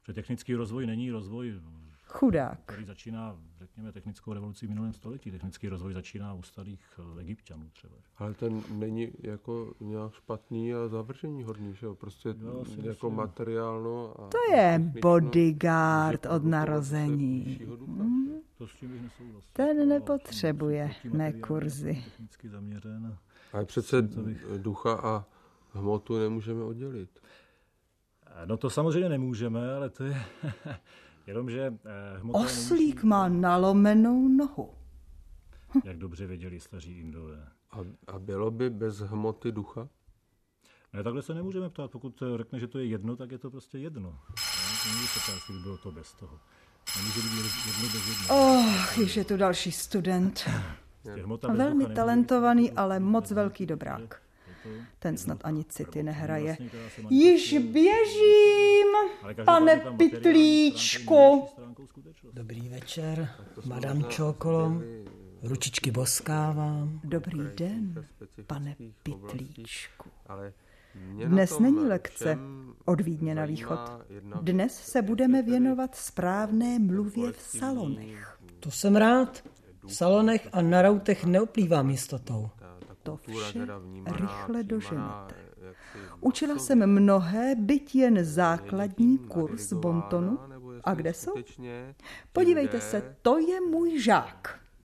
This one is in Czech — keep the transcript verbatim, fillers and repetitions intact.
Že technický rozvoj není rozvoj, Chudák. který začíná, řekněme, technickou revolucí v minulém století. Technický rozvoj začíná u starých Egypťanů třeba. Ale ten není jako nějak špatný a zavržení hodný, že jo? Prostě Jo, jako materiálno. A To je bodyguard od narození. Hmm. To s tím bych nesouhlasil. Ten nepotřebuje mé kurzy. Technicky zaměřen. Ale přece ducha a hmotu nemůžeme oddělit. No to samozřejmě nemůžeme, ale to je jenomže hmota Oslík nemusí, má nalomenou nohu. jak dobře věděli staří Indové. A, a bylo by bez hmoty ducha? Ne, takhle se nemůžeme ptát. Pokud řekne, že to je jedno, tak je to prostě jedno. Nemůže se ptát, jestli by bylo to bez toho. Nemůže být jedno bez jednoho. Oh, již je tu další student. Velmi talentovaný, ale moc velký dobrák. Ten snad ani city nehraje. Již běžím, pane Pytlíčku. Dobrý večer, madam Čokolo. Ručičky boskávám. Dobrý den, pane Pytlíčku. Dnes není lekce od Vídně na východ. Dnes se budeme věnovat správné mluvě v salonech. To jsem rád. V salonech a na rautech neoplývám jistotou. To vše rychle doženete. Učila jsem mnohé, byť jen základní kurz bontonu. A kde jsou? Podívejte se, to je můj žák.